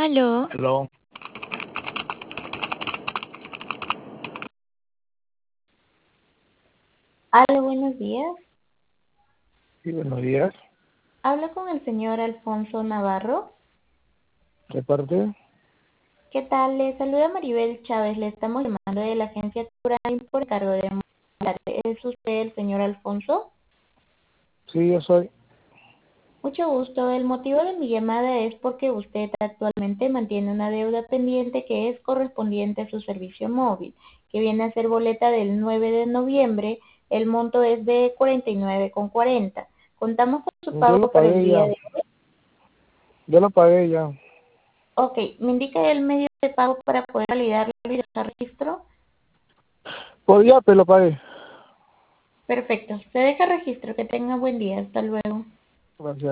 Aló, Aló, Hola, buenos días. sí, buenos días. Hablo con el señor Alfonso Navarro. ¿De parte? ¿Qué tal? Le saluda Maribel Chávez. Le estamos llamando de la agencia Prime por encargo de Movilidad. ¿Es usted el señor Alfonso? Sí, yo soy. Mucho gusto. El motivo de mi llamada es porque usted actualmente mantiene una deuda pendiente que es correspondiente a su servicio móvil, que viene a ser boleta del 9 de noviembre. El monto es de 49,40. Contamos con su Yo lo pago para el pagué día ya. de hoy. Yo lo pagué ya. Ok, ¿me indica el medio de pago para poder validarlo y dejar registro? Por ya, pero lo pagué. Perfecto, se deja registro. Que tenga buen día. Hasta luego. Gracias.